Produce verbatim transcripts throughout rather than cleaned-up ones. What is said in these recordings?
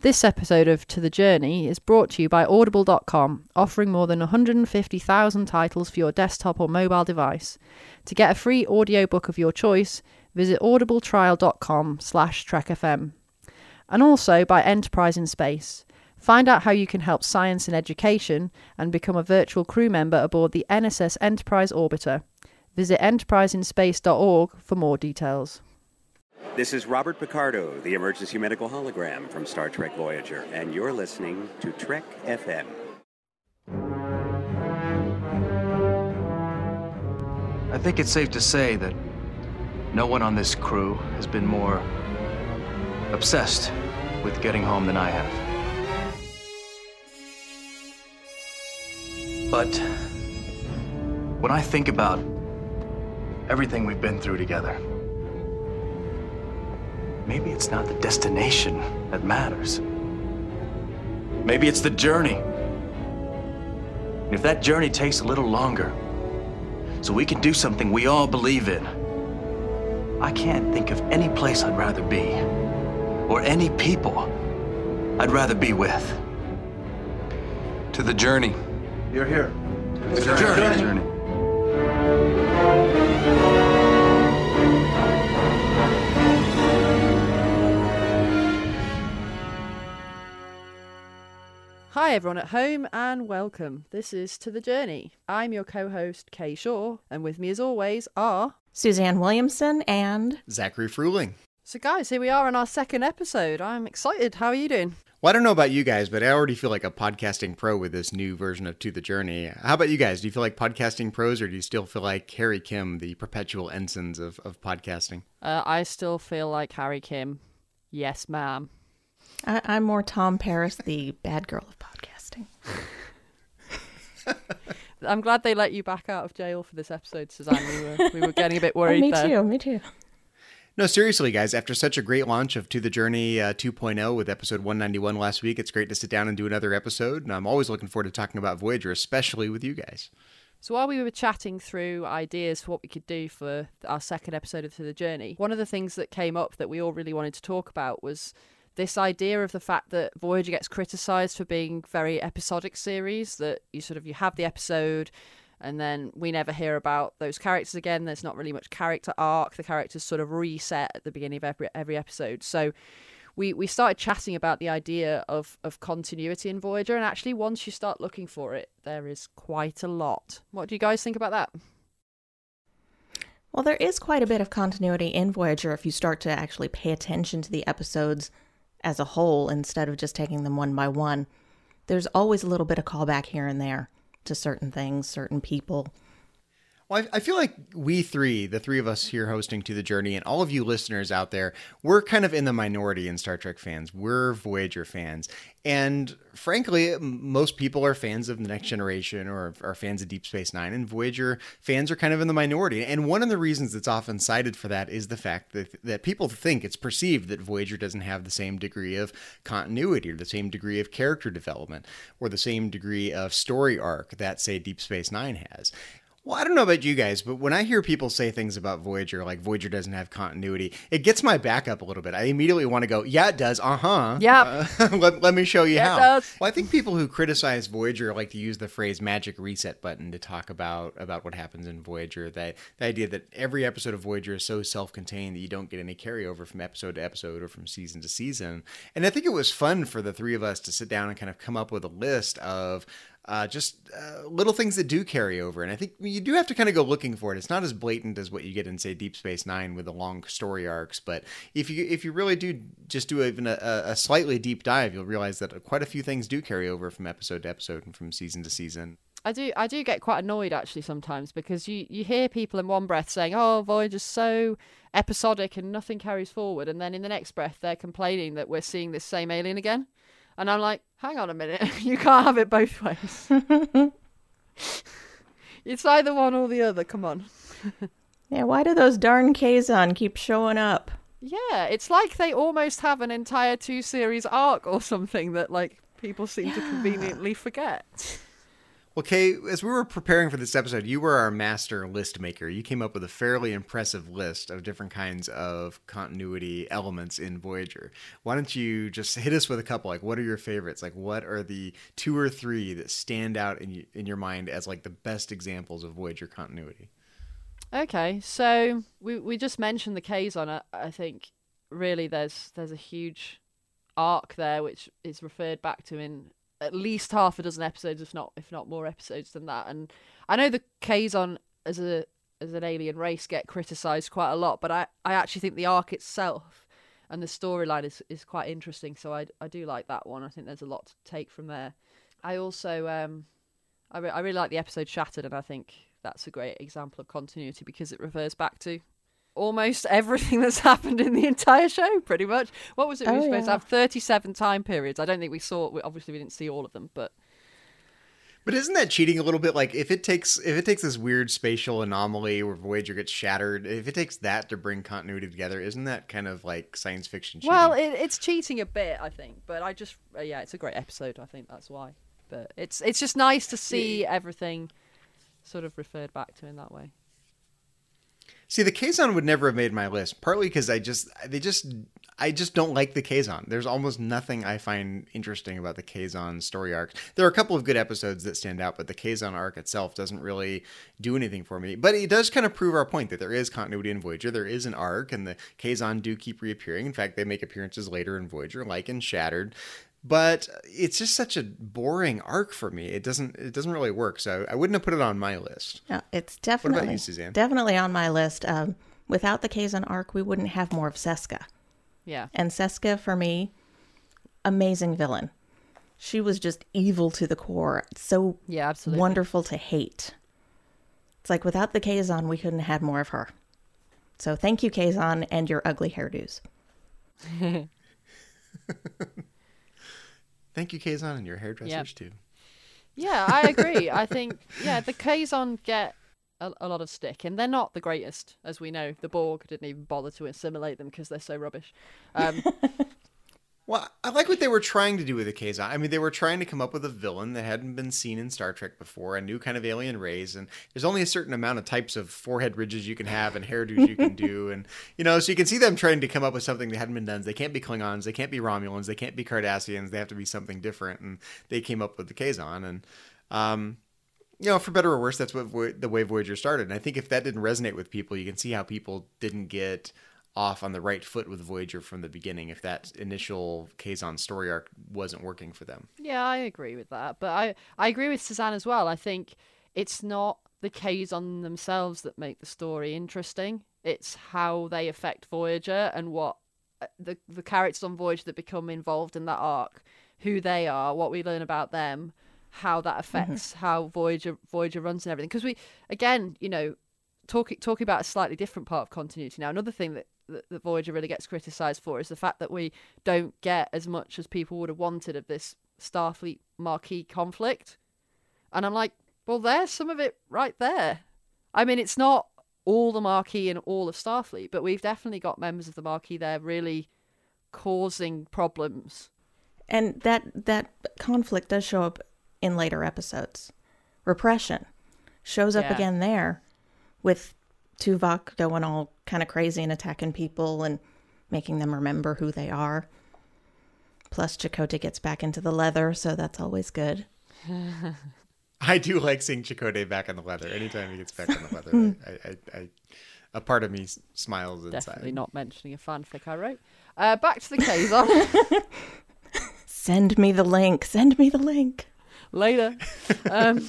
This episode of To The Journey is brought to you by Audible dot com, offering more than one hundred fifty thousand titles for your desktop or mobile device. To get a free audiobook of your choice, visit audibletrial.com slash trekfm. And also by Enterprise in Space. Find out how you can help science and education and become a virtual crew member aboard the N S S Enterprise Orbiter. Visit enterprise in space dot org for more details. This is Robert Picardo, the emergency medical hologram from Star Trek Voyager, and you're listening to Trek F M. I think it's safe to say that no one on this crew has been more obsessed with getting home than I have. But when I think about everything we've been through together, maybe it's not the destination that matters. Maybe it's the journey. And if that journey takes a little longer, so we can do something we all believe in, I can't think of any place I'd rather be, or any people I'd rather be with. To the journey. You're here. To the journey. journey. journey. Hi everyone at home and welcome. This is To The Journey. I'm your co-host Kay Shaw, and with me as always are Suzanne Williamson and Zachary Fruling. So guys, here we are on our second episode. I'm excited. How are you doing? Well, I don't know about you guys, but I already feel like a podcasting pro with this new version of To The Journey. How about you guys? Do you feel like podcasting pros, or do you still feel like Harry Kim, the perpetual ensigns of, of podcasting? Uh, I still feel like Harry Kim. Yes, ma'am. I, I'm more Tom Paris, the bad girl of podcasting. I'm glad they let you back out of jail for this episode, Suzanne. We were we were getting a bit worried oh, me there. too, me too. No, seriously, guys, after such a great launch of To The Journey uh, two point oh with episode one ninety-one last week, it's great to sit down and do another episode, and I'm always looking forward to talking about Voyager, especially with you guys. So while we were chatting through ideas for what we could do for our second episode of To The Journey, one of the things that came up that we all really wanted to talk about was this idea of the fact that Voyager gets criticised for being very episodic series, that you sort of, you have the episode and then we never hear about those characters again. There's not really much character arc. The characters sort of reset at the beginning of every every episode. So we, we started chatting about the idea of, of continuity in Voyager, and actually once you start looking for it, there is quite a lot. What do you guys think about that? Well, there is quite a bit of continuity in Voyager if you start to actually pay attention to the episodes as a whole instead of just taking them one by one. There's always a little bit of callback here and there to certain things, certain people. Well, I, I feel like we three, the three of us here hosting To The Journey, and all of you listeners out there, we're kind of in the minority in Star Trek fans. We're Voyager fans. And frankly, most people are fans of The Next Generation or are fans of Deep Space Nine, and Voyager fans are kind of in the minority. And one of the reasons that's often cited for that is the fact that, that people think it's perceived that Voyager doesn't have the same degree of continuity or the same degree of character development or the same degree of story arc that, say, Deep Space Nine has. Well, I don't know about you guys, but when I hear people say things about Voyager, like Voyager doesn't have continuity, it gets my back up a little bit. I immediately want to go, yeah, it does. Uh-huh. Yeah. Uh, let, let me show you yeah, how. It does. Well, I think people who criticize Voyager like to use the phrase magic reset button to talk about, about what happens in Voyager. That the idea that every episode of Voyager is so self-contained that you don't get any carryover from episode to episode or from season to season. And I think it was fun for the three of us to sit down and kind of come up with a list of Uh, just uh, little things that do carry over. And I think you do have to kind of go looking for it. It's not as blatant as what you get in, say, Deep Space Nine with the long story arcs. But if you if you really do just do even a, a slightly deep dive, you'll realize that quite a few things do carry over from episode to episode and from season to season. I do I do get quite annoyed actually sometimes, because you, you hear people in one breath saying, oh, Voyager's so episodic and nothing carries forward. And then in the next breath, they're complaining that we're seeing this same alien again. And I'm like, hang on a minute, you can't have it both ways. It's either one or the other, come on. Yeah, why do those darn Kazon keep showing up? Yeah, it's like they almost have an entire two-series arc or something that, like, people seem yeah. to conveniently forget. Well, Kay, as we were preparing for this episode, you were our master list maker. You came up with a fairly impressive list of different kinds of continuity elements in Voyager. Why don't you just hit us with a couple? Like, what are your favorites? Like, what are the two or three that stand out in y- in your mind as like the best examples of Voyager continuity? Okay, so we we just mentioned the Kazon. I, I think really there's there's a huge arc there which is referred back to in at least half a dozen episodes, if not if not more episodes than that. And I know the Kazon as a as an alien race get criticised quite a lot, but I, I actually think the arc itself and the storyline is, is quite interesting. So I I do like that one. I think there's a lot to take from there. I also um I re- I really like the episode Shattered, and I think that's a great example of continuity because it refers back to almost everything that's happened in the entire show, pretty much. What was it? We were Oh, supposed to yeah. have thirty-seven time periods. I don't think we saw. We, obviously, we didn't see all of them, but But isn't that cheating a little bit? Like, if it takes if it takes this weird spatial anomaly where Voyager gets shattered, if it takes that to bring continuity together, isn't that kind of like science fiction cheating? well, it, it's cheating a bit, I think. But I just, uh, yeah, it's a great episode. I think that's why. But it's it's just nice to see everything sort of referred back to in that way. See, the Kazon would never have made my list, partly because I just they just I just don't like the Kazon. There's almost nothing I find interesting about the Kazon story arc. There are a couple of good episodes that stand out, but the Kazon arc itself doesn't really do anything for me. But it does kind of prove our point that there is continuity in Voyager. There is an arc, and the Kazon do keep reappearing. In fact, they make appearances later in Voyager, like in Shattered. But it's just such a boring arc for me. It doesn't it doesn't really work. So I wouldn't have put it on my list. No, it's definitely you, Suzanne? definitely on my list. Um, without the Kazon arc, we wouldn't have more of Seska. Yeah. And Seska, for me, amazing villain. She was just evil to the core. So Yeah, absolutely. wonderful to hate. It's like without the Kazon, we couldn't have had more of her. So thank you, Kazon, and your ugly hairdos. Thank you, Kazon, and your hairdressers Yep. too. Yeah, I agree. I think, yeah, the Kazon get a, a lot of stick, and they're not the greatest, as we know. The Borg didn't even bother to assimilate them because they're so rubbish. Um, Well, I like what they were trying to do with the Kazon. I mean, they were trying to come up with a villain that hadn't been seen in Star Trek before, a new kind of alien race, and there's only a certain amount of types of forehead ridges you can have and hairdos you can do, and you know, so you can see them trying to come up with something that hadn't been done. They can't be Klingons, they can't be Romulans, they can't be Cardassians, they have to be something different, and they came up with the Kazon, and um, you know, for better or worse, that's what Vo- the way Voyager started. And I think if that didn't resonate with people, you can see how people didn't get off on the right foot with Voyager from the beginning if that initial Kazon story arc wasn't working for them. yeah, I agree with that. But I, I agree with Suzanne as well. I think it's not the Kazon themselves that make the story interesting. It's how they affect Voyager and what the the characters on Voyager that become involved in that arc, who they are, what we learn about them, how that affects mm-hmm. how Voyager Voyager runs and everything. Because we, again, you know, talking talking about a slightly different part of continuity now. Another thing that that, that Voyager really gets criticised for is the fact that we don't get as much as people would have wanted of this Starfleet Maquis conflict. And I'm like, well, there's some of it right there. I mean, it's not all the Maquis and all of Starfleet, but we've definitely got members of the Maquis there really causing problems. And that that conflict does show up in later episodes. Repression shows up Yeah. again there with Tuvok going all kind of crazy and attacking people and making them remember who they are. Plus, Chakotay gets back into the leather, so that's always good. I do like seeing Chakotay back on the leather. Anytime he gets back on the leather, I, I, I, a part of me s- smiles inside. Definitely not mentioning a fanfic I wrote. Uh, back to the Kazon. Send me the link. Send me the link. Later. Um,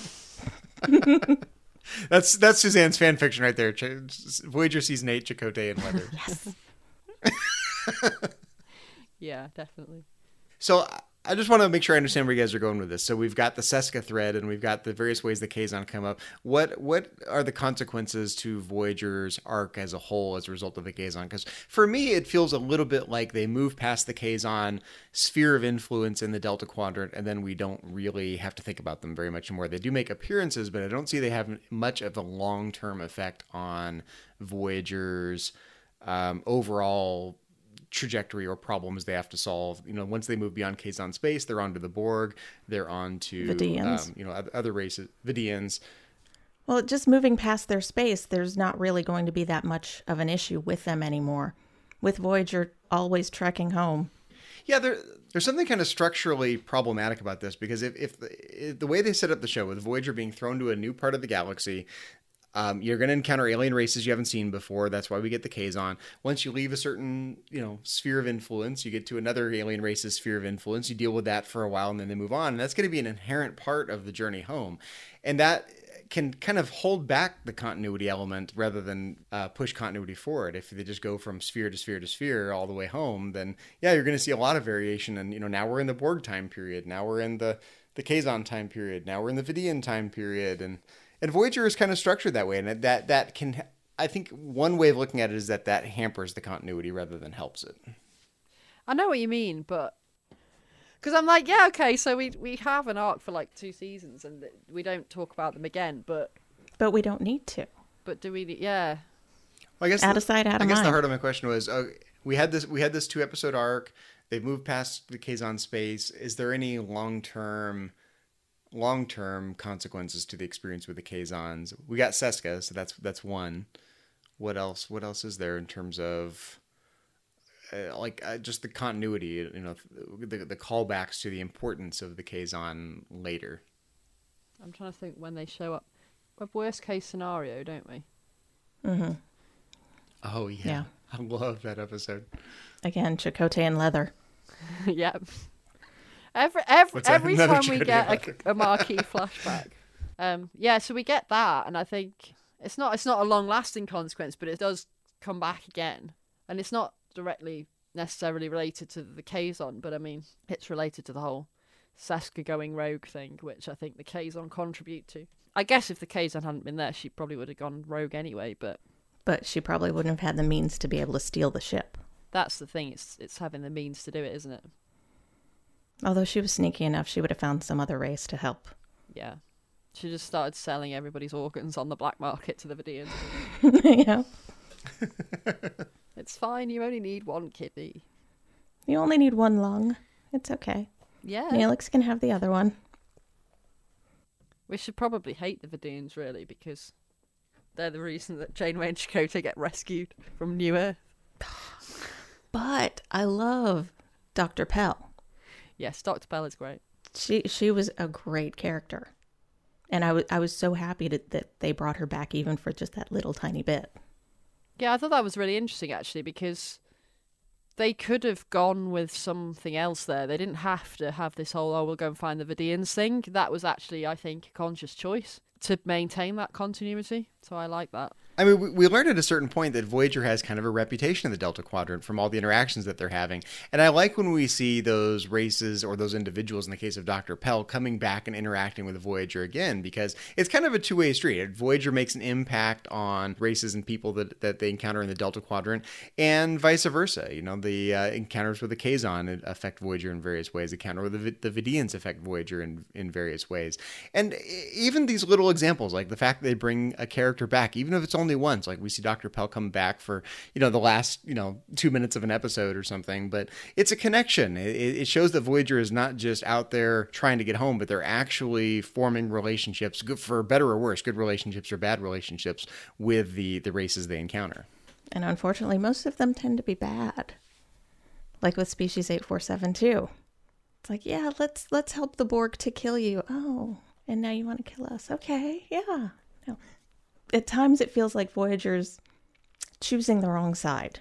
That's that's Suzanne's fan fiction right there. Ch- Voyager season eight, Chakotay and leather. Yes. yeah, definitely. So I just want to make sure I understand where you guys are going with this. So we've got the Seska thread, and we've got the various ways the Kazon come up. What what are the consequences to Voyager's arc as a whole as a result of the Kazon? Because for me, it feels a little bit like they move past the Kazon sphere of influence in the Delta Quadrant, and then we don't really have to think about them very much more. They do make appearances, but I don't see they have much of a long-term effect on Voyager's um, overall trajectory or problems they have to solve. You know, once they move beyond Kazon space, they're onto the Borg, they're on to Vidians. Um, you know, other races, Vidians. Well, just moving past their space, there's not really going to be that much of an issue with them anymore. With Voyager always trekking home. Yeah, there, there's something kind of structurally problematic about this, because if, if, the, if the way they set up the show, with Voyager being thrown to a new part of the galaxy, um, you're going to encounter alien races you haven't seen before. That's why we get the Kazon. Once you leave a certain, you know, sphere of influence, you get to another alien race's sphere of influence. You deal with that for a while, and then they move on. And that's going to be an inherent part of the journey home. And that can kind of hold back the continuity element rather than uh, push continuity forward. If they just go from sphere to sphere to sphere all the way home, then yeah, you're going to see a lot of variation. And, you know, now we're in the Borg time period. Now we're in the, the Kazon time period. Now we're in the Vidian time period. And, and Voyager is kind of structured that way. And that, that can, I think one way of looking at it is that that hampers the continuity rather than helps it. I know what you mean, but because I'm like, yeah, okay, so we we have an arc for like two seasons, and we don't talk about them again, but But we don't need to. but do we? Yeah, Well, I guess Out the, of sight, out of I guess mind. the heart of my question was, uh, we had this we had this two episode arc. They've moved past the Kazon space. Is there any long term long term consequences to the experience with the Kazons? We got Seska, so that's that's one. What else? What else is there in terms of uh, like uh, just the continuity? You know, the the callbacks to the importance of the Kazon later. I'm trying to think when they show up. We have worst case scenario, don't we? Mm-hmm. Oh yeah, Yeah. I love that episode. Again, Chakotay and leather. Yep. Every every What's that? every Another time we Chakotay get leather. a, a marquee flashback, um, yeah. So we get that, and I think it's not it's not a long lasting consequence, but it does come back again, and it's not directly necessarily related to the Kazon, but I mean it's related to the whole Seska going rogue thing, which I think the Kazon contribute to. I guess if the Kazon hadn't been there, she probably would have gone rogue anyway, but But she probably wouldn't have had the means to be able to steal the ship. that's the thing. It's it's having the means to do it, isn't it? Although she was sneaky enough, she would have found some other race to help. Yeah. She just started selling everybody's organs on the black market to the Vidians. Yeah. It's fine, you only need one kidney. You only need one lung. It's okay. Yeah. Neelix can have the other one. We should probably hate the Vidians, really, because they're the reason that Janeway and Chakotay get rescued from New Earth. But I love Doctor Pell. Yes, Doctor Bell is great. She she was a great character. And I was I was so happy to, that they brought her back even for just that little tiny bit. Yeah, I thought that was really interesting, actually, because they could have gone with something else there. They didn't have to have this whole, oh, we'll go and find the Vidians thing. That was actually, I think, a conscious choice to maintain that continuity. So I like that. I mean, we, we learned at a certain point that Voyager has kind of a reputation in the Delta Quadrant from all the interactions that they're having. And I like when we see those races or those individuals, in the case of Doctor Pell, coming back and interacting with Voyager again, because it's kind of a two-way street. Voyager makes an impact on races and people that, that they encounter in the Delta Quadrant, and vice versa. You know, the uh, encounters with the Kazon affect Voyager in various ways. The encounter with the, the Vidians affect Voyager in, in various ways. And even these little examples, like the fact that they bring a character back, even if it's only once, like we see Doctor Pell come back for, you know, the last, you know, two minutes of an episode or something, but it's a connection. It, it shows that Voyager is not just out there trying to get home, but they're actually forming relationships, good for better or worse, good relationships or bad relationships with the, the races they encounter. And unfortunately, most of them tend to be bad. Like with Species eight four seven two. It's like, yeah, let's let's help the Borg to kill you. Oh, and now you want to kill us. Okay, yeah. No. At times it feels like Voyager's choosing the wrong side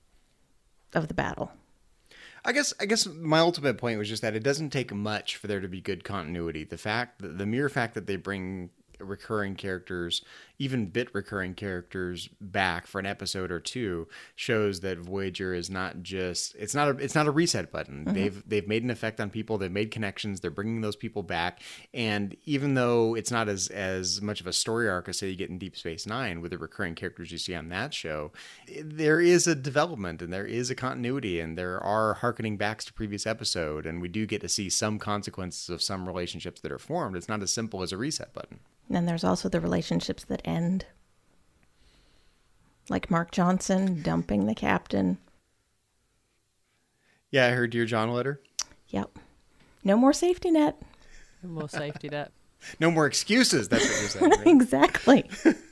of the battle. I guess I guess my ultimate point was just that it doesn't take much for there to be good continuity. The fact, the, the mere fact that they bring recurring characters, even bit recurring characters, back for an episode or two shows that Voyager is not just it's not a it's not a reset button. Mm-hmm. They've they've made an effect on people. They've made connections. They're bringing those people back. And even though it's not as as much of a story arc as say you get in Deep Space Nine with the recurring characters you see on that show, there is a development and there is a continuity and there are harkening backs to previous episode, and we do get to see some consequences of some relationships that are formed. It's not as simple as a reset button. And there's also the relationships that end. Like Mark Johnson dumping the captain. Yeah, I heard your John letter. Yep. No more safety net. More safety net. No more excuses. That's what you're saying. Right? Exactly.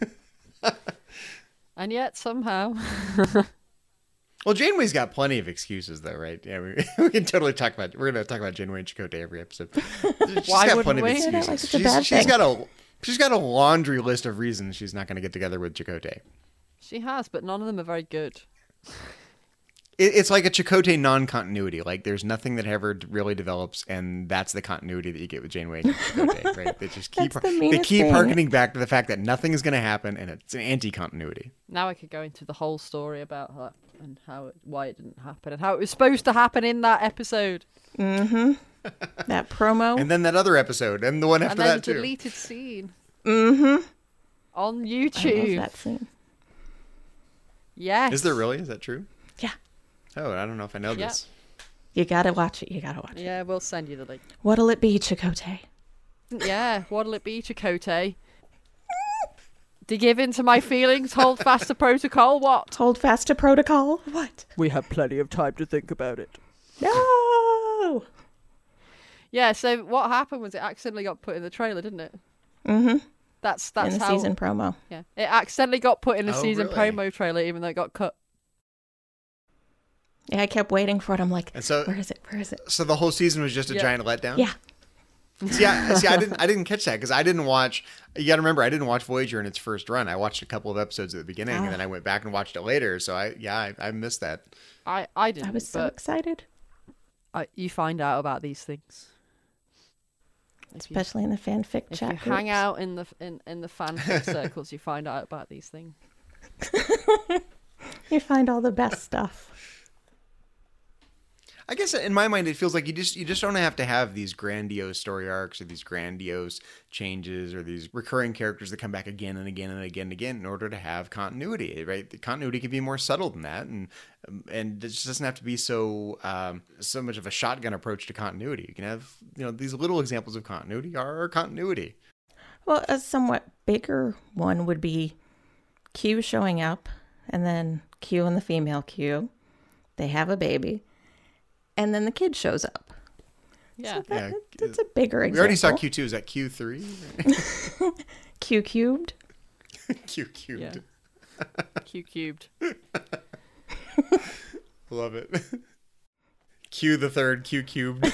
And yet somehow, Well, Janeway's got plenty of excuses, though, right? Yeah, we, we can totally talk about. We're going to talk about Janeway and Chakotay every episode. She's Why got wouldn't plenty we? of Yeah, excuses. like it's a she's, bad she's thing. got a she's got a laundry list of reasons she's not going to get together with Chakotay. she has, but none of them are very good. It, it's like a Chakotay non-continuity. Like there's nothing that ever d- really develops, and that's the continuity that you get with Janeway and Chakotay, right? They just keep That's the they meanest keep thing. harkening back to the fact that nothing is going to happen, and it's an anti-continuity. Now I could go into the whole story about her and how it, why it didn't happen and how it was supposed to happen in that episode. Mm-hmm. That promo. And then that other episode, and the one And after then that the too. deleted scene Mm-hmm. on I love YouTube. that scene. Yes. Is there really? Is that true? Yeah. Oh, I don't know if I know Yeah. this. You gotta watch it. You gotta watch it. Yeah, we'll send you the link. What'll it be, Chakotay? Yeah, what'll it be, Chakotay? To give in to my feelings, hold fast to protocol, what? Hold fast to protocol. What? We have plenty of time to think about it. No. Yeah, so what happened was it accidentally got put in the trailer, didn't it? Mm-hmm. That's that's In the how season promo. Yeah. It accidentally got put in a Oh, season really? promo trailer even though it got cut. Yeah, I kept waiting for it. I'm like, And so, where is it? Where is it? so the whole season was just a Yeah. giant letdown. Yeah. See, I, see, I didn't, I didn't catch that because I didn't watch. You got to remember, I didn't watch Voyager in its first run. I watched a couple of episodes at the beginning, Ah. and then I went back and watched it later. So I, yeah, I, I missed that. I, I didn't, I was so but excited, I, you find out about these things. If you, especially in the fanfic if chat you groups. hang out in the in, in the fanfic circles, you find out about these things. You find all the best stuff. I guess in my mind, it feels like you just you just don't have to have these grandiose story arcs or these grandiose changes or these recurring characters that come back again and again and again and again in order to have continuity, right? The continuity can be more subtle than that, and and it just doesn't have to be so um, so much of a shotgun approach to continuity. You can have you know these little examples of continuity are continuity. Well, a somewhat bigger one would be Q showing up, and then Q and the female Q, they have a baby, and then the kid shows up. Yeah. That, Yeah. that's a bigger example. We already saw Q two. Is that Q three? Q cubed. Q cubed. Q cubed. Love it. Q the third. Q cubed.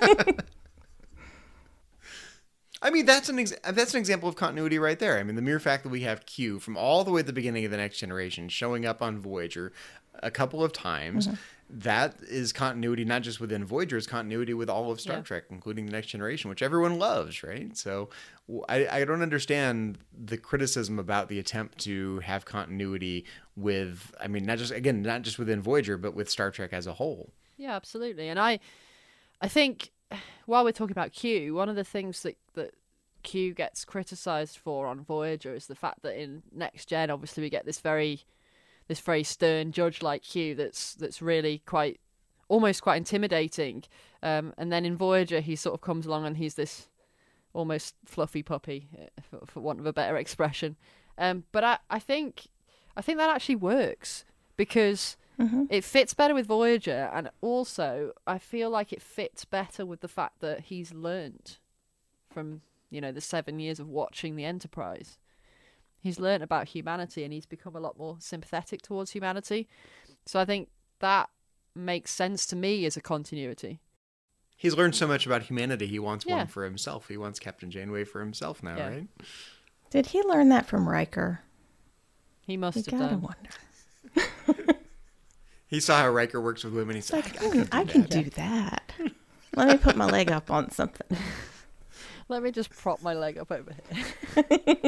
I mean, that's an ex- that's an example of continuity right there. I mean, the mere fact that we have Q from all the way at the beginning of the Next Generation showing up on Voyager a couple of times, Mm-hmm. that is continuity not just within Voyager, it's continuity with all of Star Yeah. Trek, including the Next Generation, which everyone loves, right? So w- I, I don't understand the criticism about the attempt to have continuity with, I mean, not just, again, not just within Voyager, but with Star Trek as a whole. Yeah, absolutely. And I, I think while we're talking about Q, one of the things that that Q gets criticised for on Voyager is the fact that in Next Gen, obviously, we get this very, this very stern judge like Q that's that's really quite, almost quite intimidating. Um, and then in Voyager, he sort of comes along and he's this almost fluffy puppy, uh, for, for want of a better expression. Um, but I, I think, I think that actually works because. Mm-hmm. It fits better with Voyager, and also I feel like it fits better with the fact that he's learned from, you know, the seven years of watching the Enterprise. He's learned about humanity, and he's become a lot more sympathetic towards humanity. So I think that makes sense to me as a continuity. He's learned so much about humanity, he wants Yeah. one for himself. He wants Captain Janeway for himself now, Yeah. right? Did he learn that from Riker? He must You have gotta done. wonder. He saw how Riker works with women. He It's said, like, I, I "Hmm, could do I can that." do that. Let me put my leg up on something. Let me just prop my leg up over here.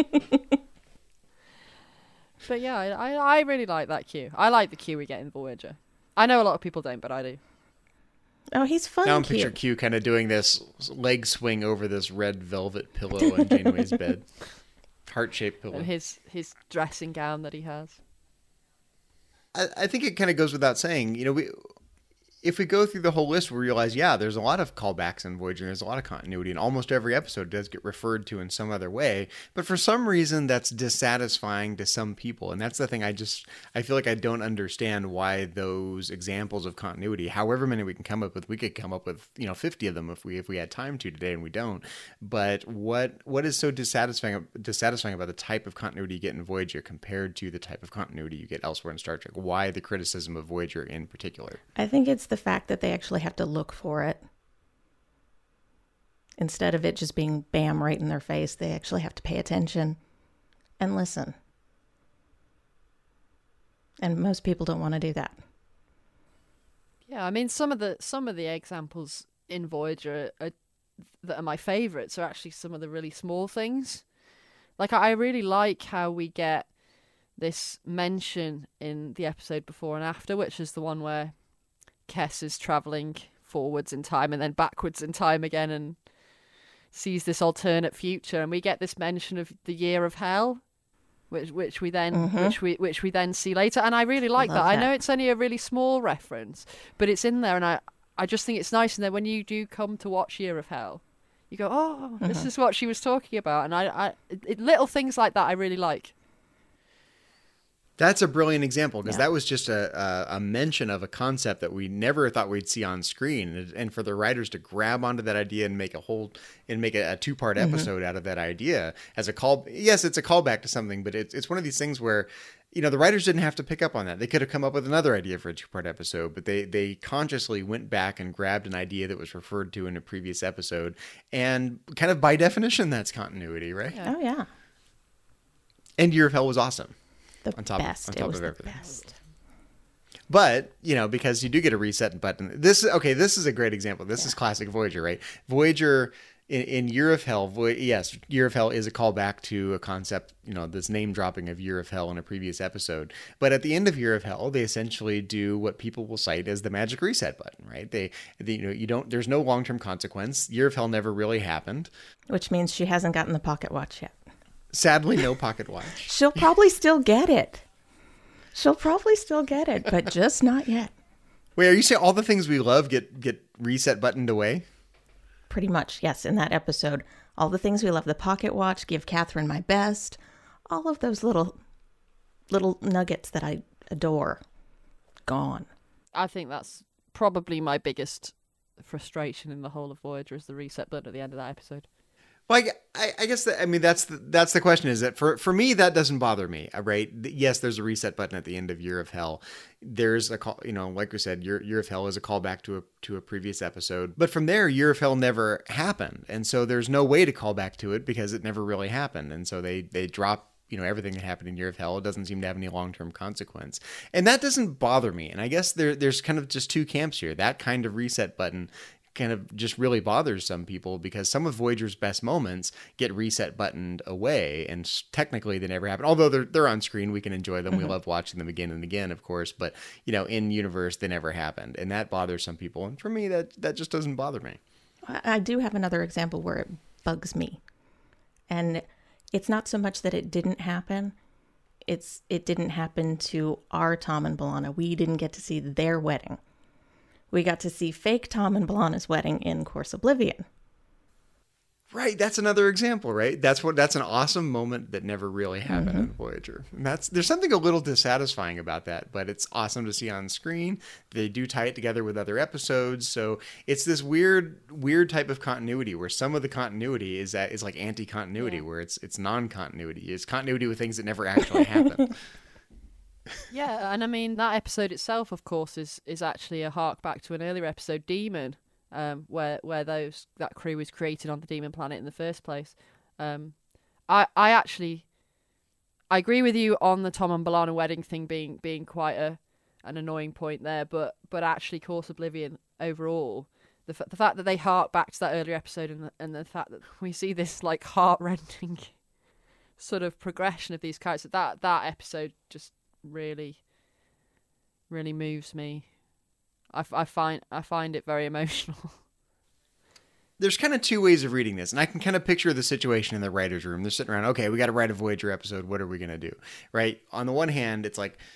But yeah, I, I I really like that Q. I like the Q we get in Voyager. I know a lot of people don't, but I do. Oh, he's fun. Now I'm Q. picture Q kind of doing this leg swing over this red velvet pillow on Janeway's bed. Heart-shaped pillow. And his his dressing gown that he has. I, I think it kind of goes without saying, you know, we if we go through the whole list, we realize, yeah, there's a lot of callbacks in Voyager. There's a lot of continuity, and almost every episode does get referred to in some other way. But for some reason, that's dissatisfying to some people, and that's the thing. I just I feel like I don't understand why those examples of continuity, however many we can come up with, we could come up with you know fifty of them if we if we had time to today, and we don't. But what what is so dissatisfying dissatisfying about the type of continuity you get in Voyager compared to the type of continuity you get elsewhere in Star Trek? Why the criticism of Voyager in particular? I think it's the fact that they actually have to look for it. Instead of it just being bam right in their face, they actually have to pay attention and listen. And most people don't want to do that. Yeah, I mean, some of the some of the examples in Voyager are, that are my favourites are actually some of the really small things. Like, I really like how we get this mention in the episode Before and After, which is the one where Kes is travelling forwards in time and then backwards in time again and sees this alternate future, and we get this mention of the Year of Hell, which which we then mm-hmm. which we which we then see later, and I really like that. that. I know it's only a really small reference, but it's in there, and I I just think it's nice. And then when you do come to watch Year of Hell, you go, oh, mm-hmm. this is what she was talking about, and I I it, little things like that I really like. That's a brilliant example, because yeah. that was just a, a a mention of a concept that we never thought we'd see on screen, and, and for the writers to grab onto that idea and make a whole and make a, a two part mm-hmm. episode out of that idea as a call. Yes, it's a callback to something, but it's it's one of these things where, you know, the writers didn't have to pick up on that. They could have come up with another idea for a two part episode, but they they consciously went back and grabbed an idea that was referred to in a previous episode, and kind of by definition, that's continuity, right? Yeah. Oh yeah. And Year of Hell was awesome. The on top, best. On top it was of everything. The best. But, you know, because you do get a reset button. This is okay. This is a great example. This yeah. is classic Voyager, right? Voyager in, in Year of Hell. Vo- yes, Year of Hell is a callback to a concept, you know, this name dropping of Year of Hell in a previous episode. But at the end of Year of Hell, they essentially do what people will cite as the magic reset button, right? They, they you know, you don't. There's no long term consequence. Year of Hell never really happened, which means she hasn't gotten the pocket watch yet. Sadly, no pocket watch. She'll probably still get it. She'll probably still get it, but just not yet. Wait, are you saying all the things we love get, get reset buttoned away? Pretty much, yes, in that episode. All the things we love, the pocket watch, give Catherine my best, all of those little little nuggets that I adore, gone. I think that's probably my biggest frustration in the whole of Voyager is the reset button at the end of that episode. Well, I, I guess that, I mean, that's the, that's the question is that for, for me, that doesn't bother me, right? Yes, there's a reset button at the end of Year of Hell. There's a call, you know, like we said, Year, Year of Hell is a callback to a, to a previous episode. But from there, Year of Hell never happened. And so there's no way to call back to it because it never really happened. And so they, they drop, you know, everything that happened in Year of Hell. It doesn't seem to have any long-term consequence. And that doesn't bother me. And I guess there there's kind of just two camps here. That kind of reset button kind of just really bothers some people because some of Voyager's best moments get reset buttoned away, and technically they never happen. Although they're they're on screen, we can enjoy them. Mm-hmm. We love watching them again and again, of course. But you know, in universe, they never happened, and that bothers some people. And for me, that that just doesn't bother me. I do have another example where it bugs me, and it's not so much that it didn't happen. It's it didn't happen to our Tom and B'Elanna. We didn't get to see their wedding. We got to see fake Tom and B'Elanna's wedding in Course Oblivion. Right, that's another example, right? That's what that's an awesome moment that never really happened mm-hmm. in Voyager. And that's there's something a little dissatisfying about that, but it's awesome to see on screen. They do tie it together with other episodes, so it's this weird weird type of continuity where some of the continuity is that is like anti-continuity, yeah. where it's it's non-continuity. It's continuity with things that never actually happen. Yeah, and I mean, that episode itself, of course, is, is actually a hark back to an earlier episode, Demon, um, where where those that crew was created on the Demon planet in the first place. Um, I I actually, I agree with you on the Tom and B'Elanna wedding thing being being quite a an annoying point there, but but actually, Course Oblivion overall, the f- the fact that they hark back to that earlier episode and the, and the fact that we see this like heart-rending sort of progression of these characters, that that episode just really really moves me. I, I find I find it very emotional. There's kind of two ways of reading this, and I can kind of picture the situation in the writer's room. They're sitting around, okay, we got to write a Voyager episode. What are we going to do? Right? On the one hand, it's like,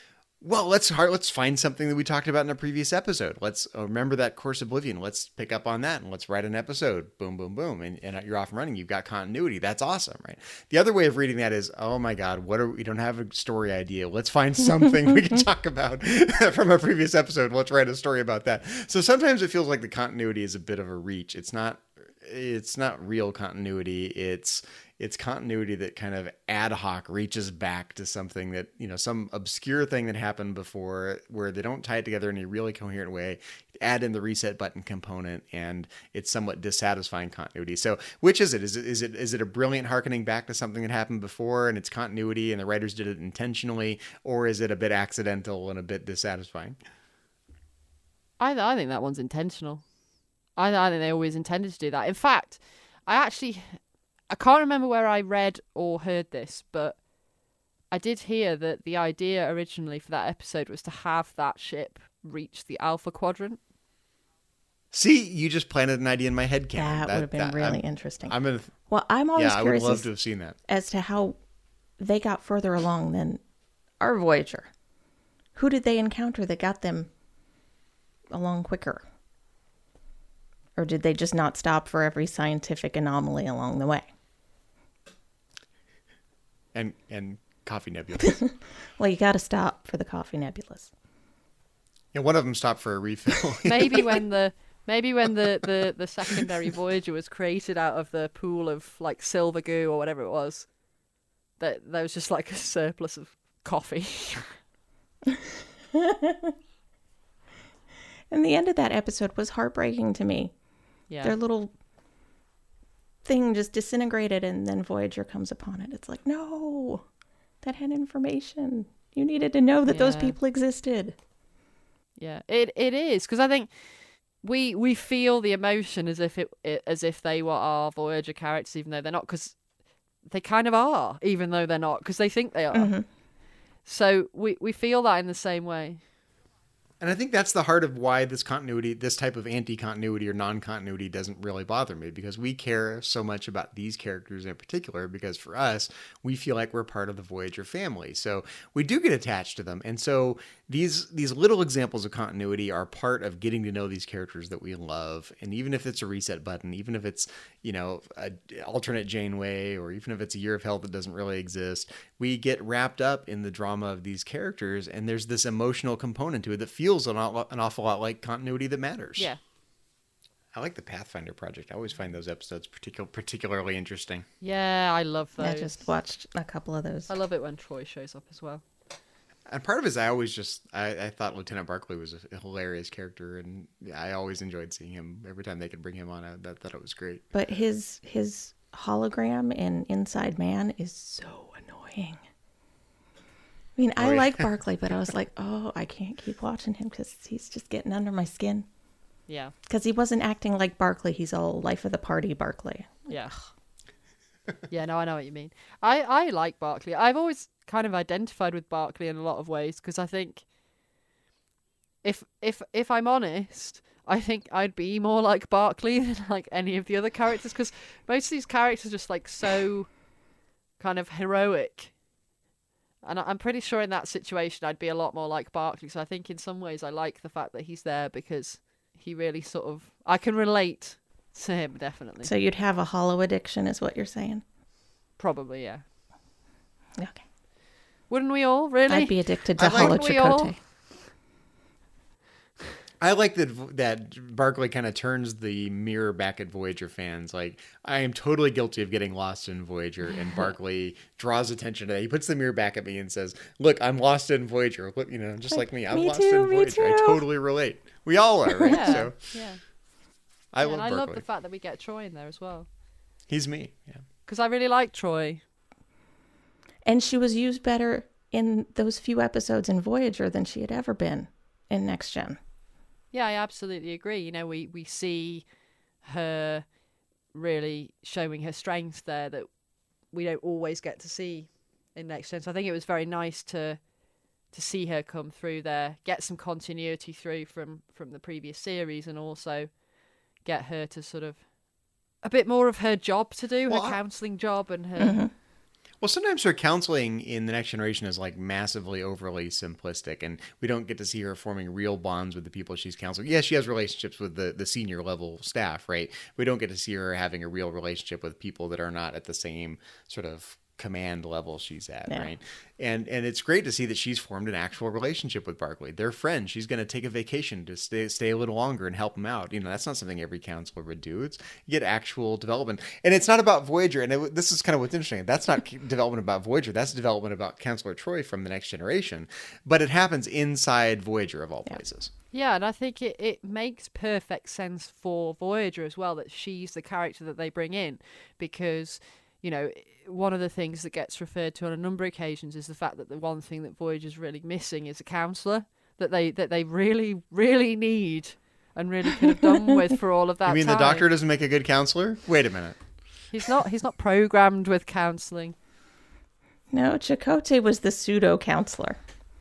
well, let's hard, let's find something that we talked about in a previous episode. Let's uh, remember that Course Oblivion. Let's pick up on that and let's write an episode. Boom, boom, boom, and, and you're off and running. You've got continuity. That's awesome, right? The other way of reading that is, oh my God, what are we don't have a story idea? Let's find something we can talk about from a previous episode. Let's write a story about that. So sometimes it feels like the continuity is a bit of a reach. It's not. It's not real continuity. It's it's continuity that kind of ad hoc reaches back to something that, you know, some obscure thing that happened before where they don't tie it together in a really coherent way, add in the reset button component, and it's somewhat dissatisfying continuity. So which is it? Is it, is it, is it a brilliant harkening back to something that happened before and it's continuity and the writers did it intentionally, or is it a bit accidental and a bit dissatisfying? I, I think that one's intentional. I, I think they always intended to do that. In fact, I actually, I can't remember where I read or heard this, but I did hear that the idea originally for that episode was to have that ship reach the Alpha Quadrant. See, you just planted an idea in my head, Cameron. That, that would have been that, really I'm, interesting. I'm gonna, well, I'm always yeah, I would curious love as, to have seen that. as to how they got further along than our Voyager. Who did they encounter that got them along quicker? Or did they just not stop for every scientific anomaly along the way? And and coffee nebulas. Well, you got to stop for the coffee nebulas. Yeah, one of them stopped for a refill. Maybe when the maybe when the, the, the secondary Voyager was created out of the pool of like silver goo or whatever it was, that there was just like a surplus of coffee. And the end of that episode was heartbreaking to me. Yeah. Their little thing just disintegrated and then Voyager comes upon it. It's like, no, that had information. You needed to know that those Yeah. people existed. Yeah, it it is, because I think we we feel the emotion as if it, it as if they were our Voyager characters, even though they're not, because they kind of are, even though they're not, because they think they are. Mm-hmm. So we we feel that in the same way. And I think that's the heart of why this continuity, this type of anti-continuity or non-continuity doesn't really bother me, because we care so much about these characters in particular, because for us, we feel like we're part of the Voyager family. So we do get attached to them. And so these these little examples of continuity are part of getting to know these characters that we love. And even if it's a reset button, even if it's, you know, an alternate Janeway, or even if it's a Year of Hell that doesn't really exist, we get wrapped up in the drama of these characters. And there's this emotional component to it that feels an awful lot like continuity that matters. Yeah. I like the Pathfinder project. I always find those episodes particular, particularly interesting. Yeah, I love those. I just watched a couple of those. I love it when Troy shows up as well. And part of it is I always just, I, I thought Lieutenant Barclay was a, a hilarious character, and I always enjoyed seeing him. Every time they could bring him on, I, I thought it was great. But his his hologram in Inside Man is so annoying. I mean, I Oh, yeah. like Barclay, but I was like, oh, I can't keep watching him because he's just getting under my skin. Yeah. Because he wasn't acting like Barclay. He's all life of the party Barclay. Yeah. Yeah, no, I know what you mean. I, I like Barclay. I've always kind of identified with Barclay in a lot of ways, because I think if if if I'm honest, I think I'd be more like Barclay than like any of the other characters, because most of these characters are just like so kind of heroic. And I- I'm pretty sure in that situation I'd be a lot more like Barclay. So I think in some ways I like the fact that he's there, because he really sort of, I can relate to him, definitely. So you'd have a hollow addiction, is what you're saying? Probably, yeah. Okay. Wouldn't we all, really? I'd be addicted to I like- hollow We all- chicote. I like that that Barclay kind of turns the mirror back at Voyager fans. Like, I am totally guilty of getting lost in Voyager, and Barclay draws attention to that. He puts the mirror back at me and says, "Look, I'm lost in Voyager. Look, you know, just like me, I'm Me lost too, in me Voyager. I too." totally relate. We all are, right? Yeah, So yeah. I Yeah, love and I Barclay. love the fact that we get Troy in there as well, He's me. Yeah. because I really like Troy. And she was used better in those few episodes in Voyager than she had ever been in Next Gen. Yeah, I absolutely agree. You know, we, we see her really showing her strengths there that we don't always get to see in Next Gen. So I think it was very nice to to see her come through there, get some continuity through from, from the previous series, and also get her to sort of a bit more of her job to do, Well, her I- counselling job and her... Mm-hmm. Well, sometimes her counseling in The Next Generation is like massively overly simplistic, and we don't get to see her forming real bonds with the people she's counseling. Yes, she has relationships with the, the senior level staff, right? We don't get to see her having a real relationship with people that are not at the same sort of command level she's at, Yeah. right? And and it's great to see that she's formed an actual relationship with Barclay. They're friends. She's going to take a vacation to stay stay a little longer and help him out. You know, that's not something every counselor would do. It's you get actual development, and it's not about Voyager. And it, this is kind of what's interesting. That's not development about Voyager. That's development about Counselor Troy from The Next Generation. But it happens inside Voyager of all places. Yeah, and I think it, it makes perfect sense for Voyager as well that she's the character that they bring in, because, you know, one of the things that gets referred to on a number of occasions is the fact that the one thing that Voyager's really missing is a counsellor that they that they really, really need and really could have done with for all of that You mean time. the Doctor doesn't make a good counselor? Wait a minute. He's not he's not programmed with counselling. No, Chakotay was the pseudo counselor.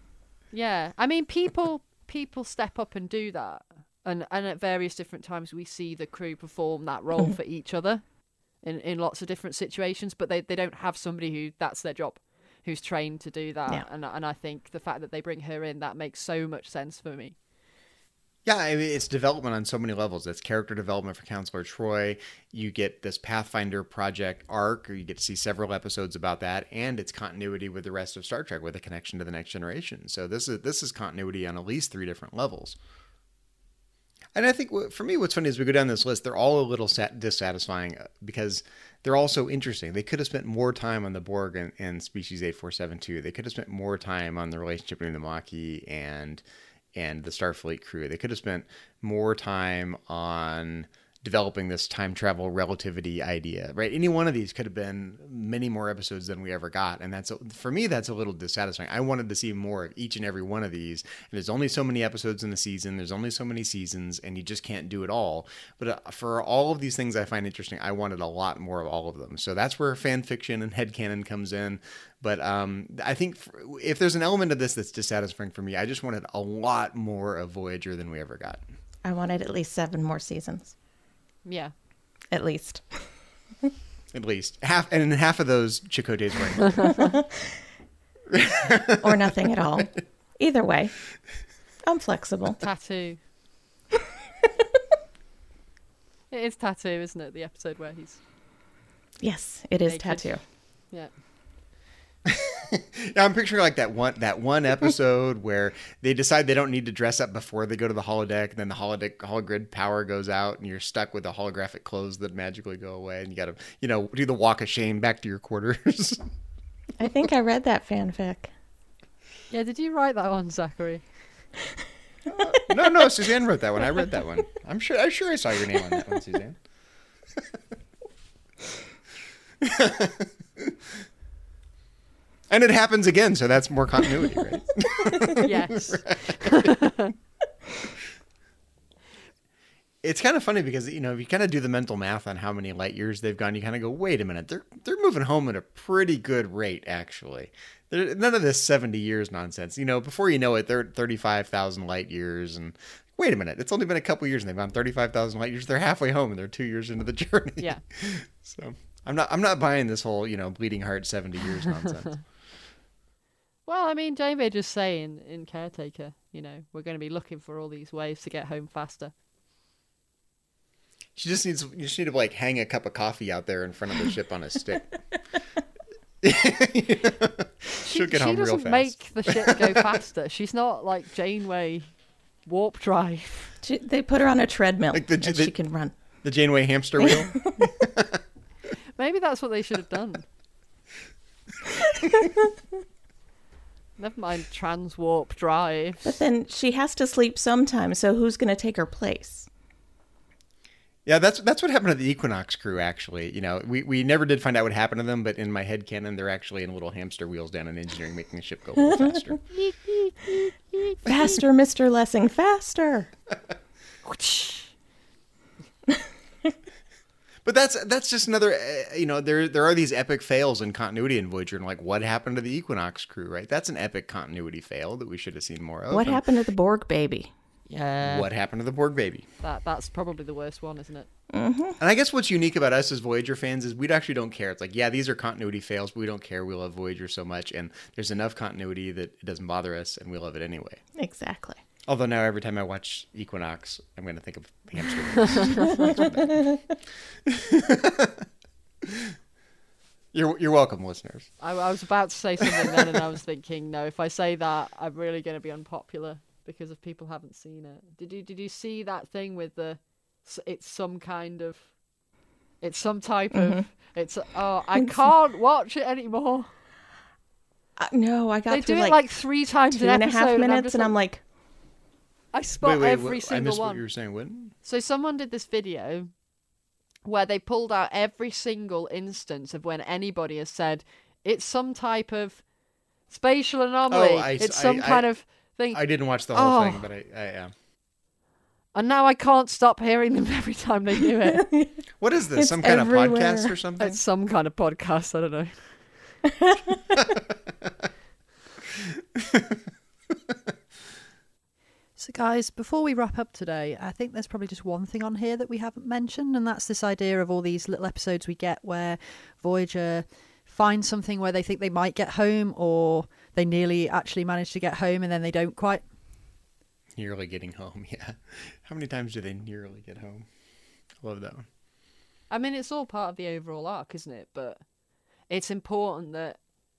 Yeah, I mean, people people step up and do that, and and at various different times we see the crew perform that role for each other in, in lots of different situations, but they, they don't have somebody who that's their job, who's trained to do that. Yeah. And and I think the fact that they bring her in, that makes so much sense for me. Yeah, I mean, it's development on so many levels. It's character development for Counselor Troy. You get this Pathfinder project arc, or you get to see several episodes about that, and it's continuity with the rest of Star Trek with a connection to The Next Generation. So this is this is continuity on at least three different levels. And I think for me, what's funny is we go down this list, they're all a little sat- dissatisfying because they're all so interesting. They could have spent more time on the Borg and, and Species eight four seven two. They could have spent more time on the relationship between the Maquis and and the Starfleet crew. They could have spent more time on developing this time travel relativity idea, right? Any one of these could have been many more episodes than we ever got. And that's, for me, that's a little dissatisfying. I wanted to see more of each and every one of these. And there's only so many episodes in the season. There's only so many seasons, and you just can't do it all. But uh, for all of these things I find interesting, I wanted a lot more of all of them. So that's where fan fiction and headcanon comes in. But um, I think if there's an element of this that's dissatisfying for me, I just wanted a lot more of Voyager than we ever got. I wanted at least seven more seasons. Yeah. At least. At least. Half, and half of those, Chakotay's wearing. Or nothing at all. Either way, I'm flexible. Tattoo. It is Tattoo, isn't it? The episode where he's... Yes, it is Naked. Tattoo. Yeah. Yeah, I'm picturing like that one that one episode where they decide they don't need to dress up before they go to the holodeck, and then the holodeck hologrid power goes out, and you're stuck with the holographic clothes that magically go away, and you got to, you know, do the walk of shame back to your quarters. I think I read that fanfic. Yeah, did you write that one, Zachary? no, no, Suzanne wrote that one. I read that one. I'm sure. I'm sure I saw your name on that one, Suzanne. And it happens again, so that's more continuity, right? Yes. Right. It's kind of funny because, you know, if you kind of do the mental math on how many light years they've gone, you kind of go, wait a minute, they're they're moving home at a pretty good rate, actually. They're, none of this seventy years nonsense. You know, before you know it, they're at thirty-five thousand light years, and wait a minute, it's only been a couple years and they've gone thirty-five thousand light years. They're halfway home and they're two years into the journey. Yeah. So I'm not I'm not buying this whole, you know, bleeding heart seventy years nonsense. Well, I mean, Janeway just saying in Caretaker, you know, we're going to be looking for all these ways to get home faster. She just needs, you just need to like hang a cup of coffee out there in front of the ship on a stick. She'll get she home real doesn't fast. make the ship go faster. She's not like Janeway warp drive. She, they put her on a treadmill Like the- and the- she can run. The Janeway hamster wheel. Maybe that's what they should have done. Never mind trans warp drive. But then she has to sleep sometime, so who's going to take her place? Yeah, that's that's what happened to the Equinox crew, actually. You know, we, we never did find out what happened to them, but in my head canon, they're actually in little hamster wheels down in engineering, making the ship go a little faster. Faster, Mister Lessing, faster! But that's that's just another, uh, you know, there there are these epic fails in continuity in Voyager, and like, what happened to the Equinox crew, right? That's an epic continuity fail that we should have seen more of. What And- happened to the Borg baby? Yeah. What happened to the Borg baby? That That's probably the worst one, isn't it? And I guess what's unique about us as Voyager fans is we actually don't care. It's like, yeah, these are continuity fails, but we don't care. We love Voyager so much, and there's enough continuity that it doesn't bother us, and we love it anyway. Exactly. Although now every time I watch Equinox, I'm going to think of hamster wings. You're you're welcome, listeners. I, I was about to say something then, and I was thinking, no, if I say that, I'm really going to be unpopular because if people haven't seen it. Did you Did you see that thing with the? It's some kind of. It's some type Mm-hmm. of. It's oh, I can't watch it anymore. Uh, no, I got They through do like, it like three times two an and a episode, half and I'm minutes, just and I'm like, I spot wait, wait, every what, I single missed one. what you were saying. What? So someone did this video where they pulled out every single instance of when anybody has said it's some type of spatial anomaly. Oh, I- it's I- some I- kind of thing. I didn't watch the whole Oh. thing, but I, I yeah. And now I can't stop hearing them every time they do it. What is this? It's Some kind everywhere. of podcast or something? It's some kind of podcast. I don't know. So, guys, before we wrap up today, I think there's probably just one thing on here that we haven't mentioned, and that's this idea of all these little episodes we get where Voyager finds something where they think they might get home, or they nearly actually manage to get home and then they don't quite. Nearly getting home, yeah. How many times do they nearly get home? I love that one. I mean, it's all part of the overall arc, isn't it? But it's important that,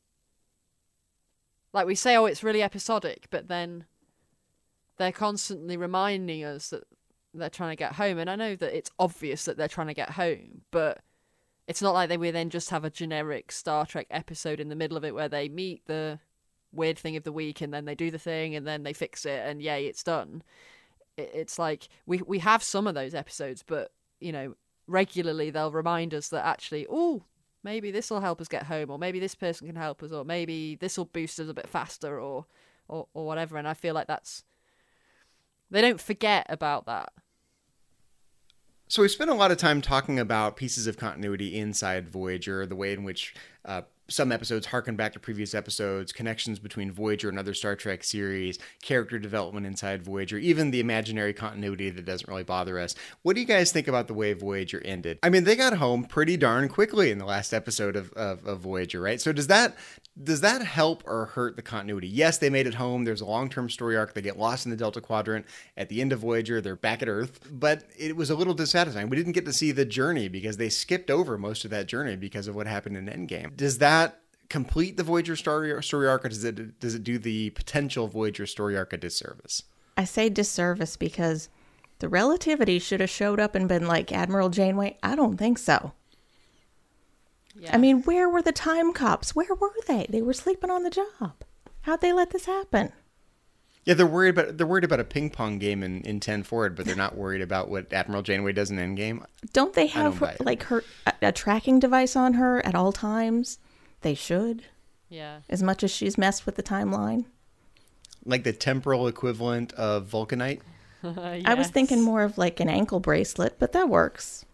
like we say, oh, it's really episodic, but then they're constantly reminding us that they're trying to get home. And I know that it's obvious that they're trying to get home, but it's not like they would then just have a generic Star Trek episode in the middle of it where they meet the weird thing of the week and then they do the thing and then they fix it and yay, it's done. It's like we we have some of those episodes, but you know, regularly they'll remind us that actually, oh, maybe this will help us get home, or maybe this person can help us, or maybe this will boost us a bit faster, or or or whatever. And I feel like that's, they don't forget about that. So we spent a lot of time talking about pieces of continuity inside Voyager, the way in which uh, some episodes harken back to previous episodes, connections between Voyager and other Star Trek series, character development inside Voyager, even the imaginary continuity that doesn't really bother us. What do you guys think about the way Voyager ended? I mean, they got home pretty darn quickly in the last episode of, of, of Voyager, right? So does that does that help or hurt the continuity? Yes, they made it home. There's a long-term story arc. They get lost in the Delta Quadrant. At the end of Voyager, they're back at Earth. But it was a little dissatisfying. We didn't get to see the journey because they skipped over most of that journey because of what happened in Endgame. Does that complete the Voyager story, story arc, or does it, does it do the potential Voyager story arc a disservice? I say disservice because the Relativity should have showed up and been like, Admiral Janeway, I don't think so. Yeah. I mean, where were the time cops? Where were they? They were sleeping on the job. How'd they let this happen? Yeah, they're worried about they're worried about a ping pong game in, in ten Forward, but they're not worried about what Admiral Janeway does in Endgame. Don't they don't have buy her, it. like her a, a tracking device on her at all times? They should, Yeah. as much as she's messed with the timeline. Like the temporal equivalent of Vulcanite. I was thinking more of like an ankle bracelet, but that works.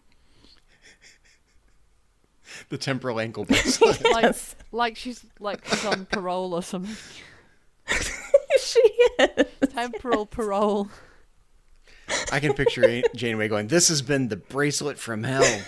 The temporal ankle bracelet. like Yes. like she's like she's on parole or something. She is. Temporal parole. I can picture A- Janeway going, "This has been the bracelet from hell."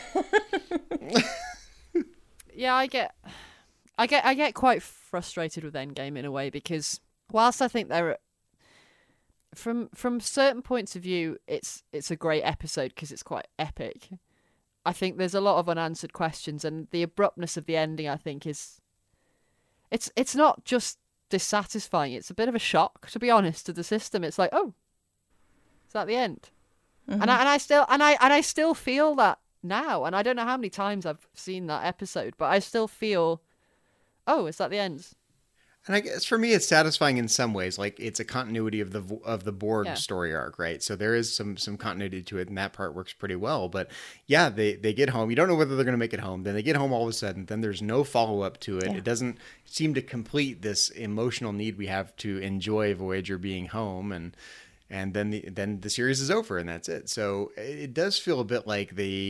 Yeah, I get, I get, I get quite frustrated with Endgame in a way because whilst I think there, from from certain points of view, it's it's a great episode because it's quite epic. I think there's a lot of unanswered questions, and the abruptness of the ending, I think, is, it's it's not just dissatisfying. It's a bit of a shock, to be honest, to the system. It's like, oh, is that the end? Mm-hmm. And I and I still and I and I still feel that now, and I don't know how many times I've seen that episode, but I still feel, oh, is that the end? And I guess for me, it's satisfying in some ways. Like it's a continuity of the vo- of the Borg Yeah. story arc, right? So there is some some continuity to it, and that part works pretty well. But yeah, they they get home. You don't know whether they're going to make it home. Then they get home all of a sudden. Then there's no follow up to it. Yeah. It doesn't seem to complete this emotional need we have to enjoy Voyager being home, and and then the then the series is over, and that's it. So it does feel a bit like they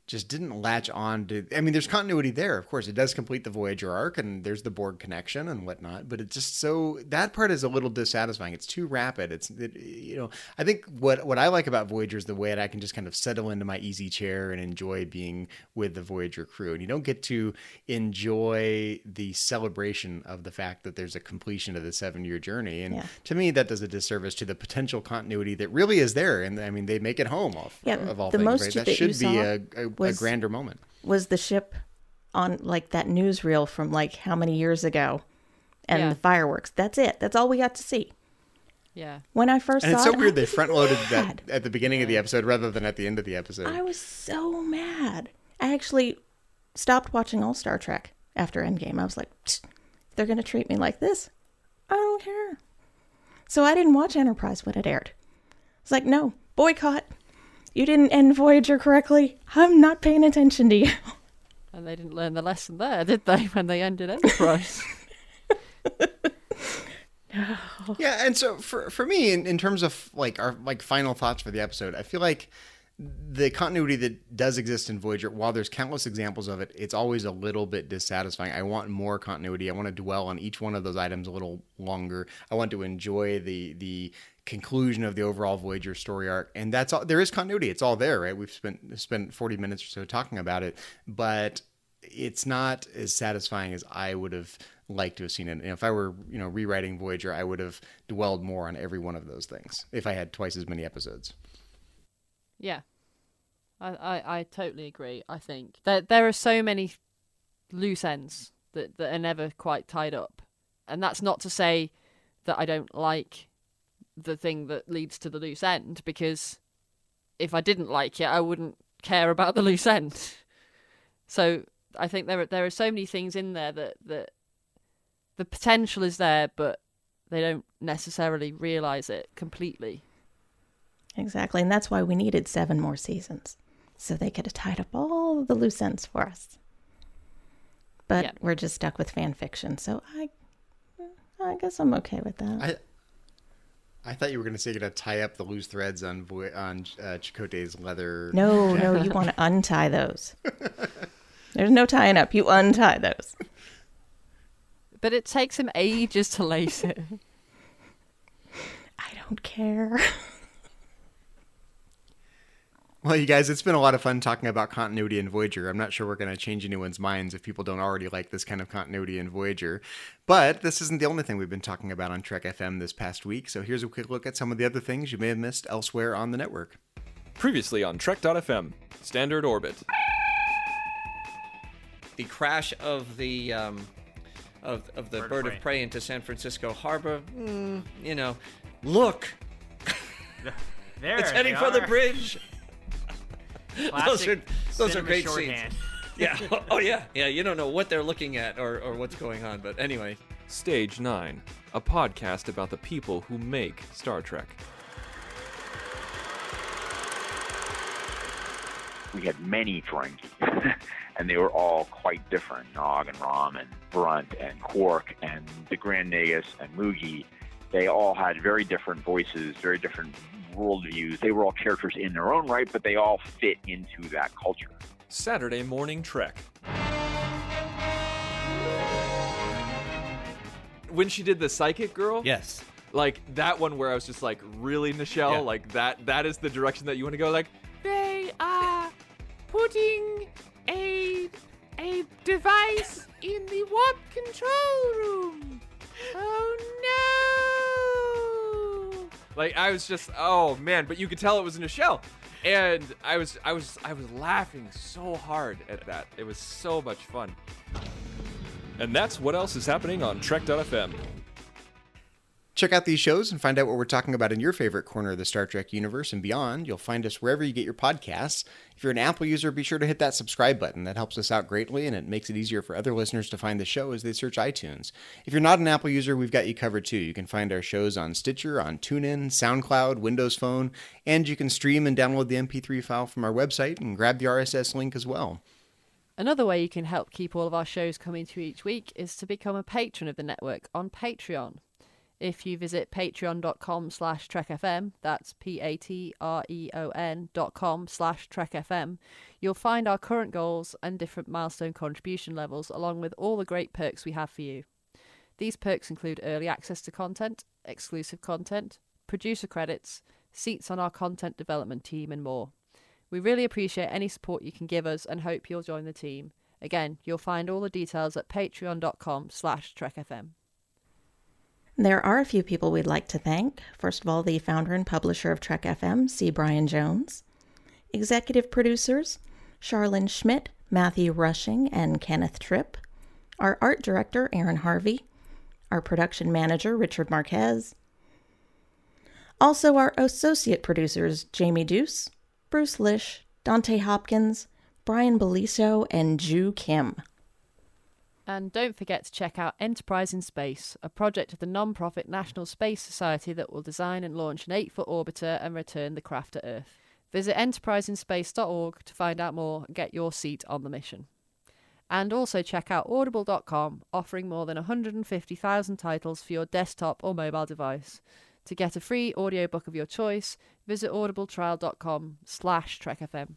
just didn't latch on to. I mean, there's continuity there, of course. It does complete the Voyager arc, and there's the Borg connection and whatnot. But it's just so that part is a little dissatisfying. It's too rapid. It's it, you know, I think what what I like about Voyager is the way that I can just kind of settle into my easy chair and enjoy being with the Voyager crew. And you don't get to enjoy the celebration of the fact that there's a completion of the seven year journey. And Yeah. to me, that does a disservice to the potential continuity that really is there. And I mean, they make it home off Yeah, of all the things. most Right? that That you should be saw a, a, a was- grander moment. Was the ship on like that newsreel from like how many years ago, and Yeah. the fireworks. That's it. That's all we got to see. Yeah. When I first And saw it's so it, weird I they was front loaded mad. that at the beginning of the episode rather than at the end of the episode. I was so mad. I actually stopped watching all Star Trek after Endgame. I was like, "Psst, if they're going to treat me like this, I don't care. So I didn't watch Enterprise when it aired. It's like, no, boycott. You didn't end Voyager correctly. I'm not paying attention to you. And they didn't learn the lesson there, did they, when they ended Enterprise? Yeah, and so for for me, in, in terms of like our like final thoughts for the episode, I feel like the continuity that does exist in Voyager, while there's countless examples of it, it's always a little bit dissatisfying. I want more continuity. I want to dwell on each one of those items a little longer. I want to enjoy the the conclusion of the overall Voyager story arc, and that's all. There is continuity. It's all there, right? We've spent spent forty minutes or so talking about it, but it's not as satisfying as I would have liked to have seen it. And if I were, you know, rewriting Voyager, I would have dwelled more on every one of those things if I had twice as many episodes. Yeah. I, I, I totally agree. I think there there are so many loose ends that, that are never quite tied up. And that's not to say that I don't like the thing that leads to the loose end, because if I didn't like it, I wouldn't care about the loose end. So I think there are, there are so many things in there that, that the potential is there, but they don't necessarily realise it completely. Exactly. And that's why we needed seven more seasons. So they could have tied up all of the loose ends for us. But Yeah. we're just stuck with fan fiction. So I I guess I'm okay with that. I I thought you were going to say you're going to tie up the loose threads on Vo- on uh, Chakotay's leather. No, no, you want to untie those. There's no tying up. You untie those. But it takes him ages to lace it. I don't care. Well, you guys, it's been a lot of fun talking about continuity in Voyager. I'm not sure we're going to change anyone's minds if people don't already like this kind of continuity in Voyager. But this isn't the only thing we've been talking about on Trek F M this past week. So here's a quick look at some of the other things you may have missed elsewhere on the network. Previously on Trek dot F M, Standard Orbit. The crash of the um, of of the bird, bird of, prey. prey into San Francisco Harbor. Mm, you know, look, there it's heading for are. the bridge. those are those are great shorthand. scenes. Yeah. Oh yeah. Yeah. You don't know what they're looking at or, or what's going on, but anyway. Stage nine, a podcast about the people who make Star Trek. We had many Ferengi, and they were all quite different. Nog and Rom and Brunt and Quark and the Grand Nagus and Moogie. They all had very different voices, very different worldviews. They were all characters in their own right, but they all fit into that culture. Saturday Morning Trek. When she did the psychic girl, Yes. like that one where I was just like, really, Nichelle? Yeah. Like that that is the direction that you want to go? Like, they are putting a a device in the warp control room. Oh no! Like I was just, oh man, but you could tell it was Nichelle. And I was I was I was laughing so hard at that. It was so much fun. And that's what else is happening on Trek dot F M. Check out these shows and find out what we're talking about in your favorite corner of the Star Trek universe and beyond. You'll find us wherever you get your podcasts. If you're an Apple user, be sure to hit that subscribe button. That helps us out greatly, and it makes it easier for other listeners to find the show as they search iTunes. If you're not an Apple user, we've got you covered too. You can find our shows on Stitcher, on TuneIn, SoundCloud, Windows Phone, and you can stream and download the M P three file from our website and grab the R S S link as well. Another way you can help keep all of our shows coming to you each week is to become a patron of the network on Patreon. if you visit patreon.com slash trekfm, that's P-A-T-R-E-O-N dot com slash trekfm, you'll find our current goals and different milestone contribution levels, along with all the great perks we have for you. These perks include early access to content, exclusive content, producer credits, seats on our content development team, and more. We really appreciate any support you can give us and hope you'll join the team. Again, you'll find all the details at patreon.com slash trekfm. There are a few people we'd like to thank. First of all, the founder and publisher of Trek F M, C. Brian Jones. Executive producers, Charlene Schmidt, Matthew Rushing, and Kenneth Tripp. Our art director, Aaron Harvey. Our production manager, Richard Marquez. Also our associate producers, Jamie Deuce, Bruce Lish, Dante Hopkins, Brian Beliso, and Ju Kim. And don't forget to check out Enterprise in Space, a project of the non-profit National Space Society that will design and launch an eight-foot orbiter and return the craft to Earth. Visit enterprise in space dot org to find out more and get your seat on the mission. And also check out audible dot com, offering more than one hundred fifty thousand titles for your desktop or mobile device. To get a free audiobook of your choice, visit audibletrial.com slash trekfm.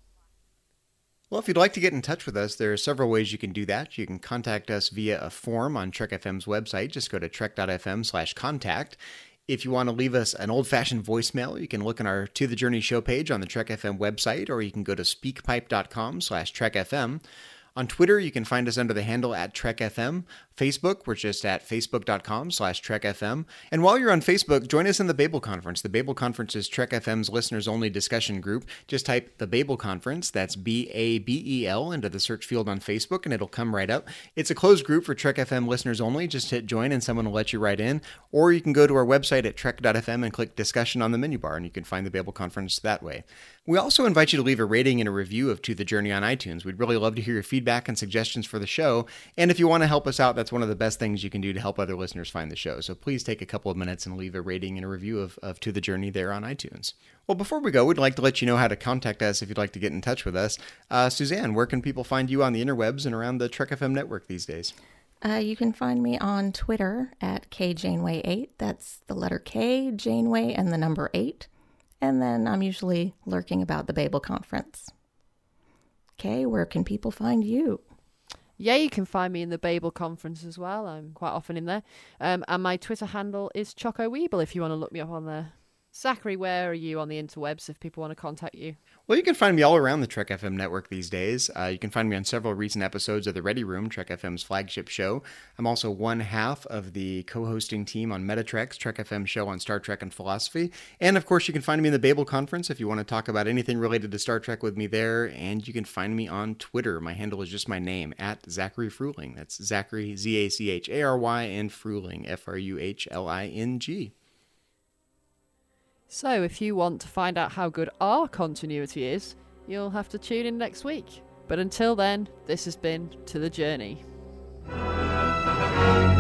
Well, if you'd like to get in touch with us, there are several ways you can do that. You can contact us via a form on Trek F M's website. Just go to trek.fm slash contact. If you want to leave us an old-fashioned voicemail, you can look on our To The Journey show page on the Trek F M website, or you can go to speakpipe.com slash trekfm. On Twitter, you can find us under the handle at TrekFM. Facebook, we're just at facebook.com slash TrekFM. And while you're on Facebook, join us in the Babel Conference. The Babel Conference is Trek F M's listeners-only discussion group. Just type the Babel Conference, that's B A B E L, into the search field on Facebook, and it'll come right up. It's a closed group for Trek F M listeners only. Just hit join, and someone will let you right in. Or you can go to our website at trek dot f m and click discussion on the menu bar, and you can find the Babel Conference that way. We also invite you to leave a rating and a review of To The Journey on iTunes. We'd really love to hear your feedback and suggestions for the show. And if you want to help us out, that's one of the best things you can do to help other listeners find the show. So please take a couple of minutes and leave a rating and a review of, of To The Journey there on iTunes. Well, before we go, we'd like to let you know how to contact us if you'd like to get in touch with us. Uh, Suzanne, where can people find you on the interwebs and around the Trek F M network these days? Uh, you can find me on Twitter at K Janeway eight. That's the letter K, Janeway, and the number eight. And then I'm usually lurking about the Babel Conference. Okay, where can people find you? Yeah, you can find me in the Babel Conference as well. I'm quite often in there. Um, and my Twitter handle is Choco Weeble if you want to look me up on there. Zachary, where are you on the interwebs if people want to contact you? Well, you can find me all around the Trek F M network these days. Uh, you can find me on several recent episodes of The Ready Room, Trek F M's flagship show. I'm also one half of the co-hosting team on Metatrek's Trek F M show on Star Trek and philosophy. And, of course, you can find me in the Babel Conference if you want to talk about anything related to Star Trek with me there. And you can find me on Twitter. My handle is just my name, at Zachary Fruhling. That's Zachary, Z A C H A R Y, and Fruhling, F R U H L I N G. So if you want to find out how good our continuity is, you'll have to tune in next week. But until then, this has been To The Journey.